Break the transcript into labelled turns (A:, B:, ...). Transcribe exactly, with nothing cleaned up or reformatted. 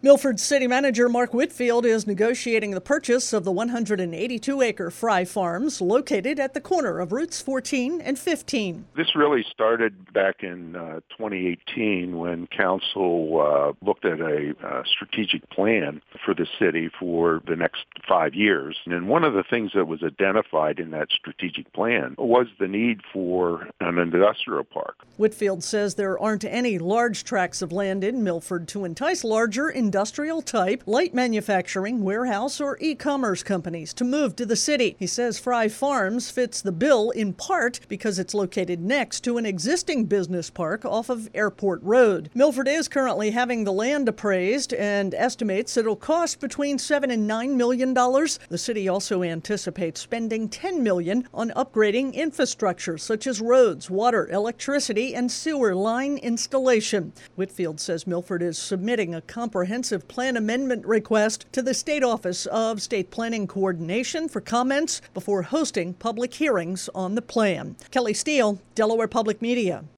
A: Milford City Manager Mark Whitfield is negotiating the purchase of the one hundred eighty-two acre Fry Farms located at the corner of Routes fourteen and fifteen.
B: This really started back in uh, twenty eighteen when council uh, looked at a uh, strategic plan for the city for the next five years. And one of the things that was identified in that strategic plan was the need for an industrial park.
A: Whitfield says there aren't any large tracts of land in Milford to entice larger industrial type, light manufacturing, warehouse, or e-commerce companies to move to the city. He says Fry Farms fits the bill in part because it's located next to an existing business park off of Airport Road. Milford is currently having the land appraised and estimates it'll cost between seven and nine million dollars. The city also anticipates spending ten million dollars on upgrading infrastructure such as roads, water, electricity, and sewer line installation. Whitfield says Milford is submitting a comprehensive plan amendment request to the State Office of State Planning Coordination for comments before hosting public hearings on the plan. Kelly Steele, Delaware Public Media.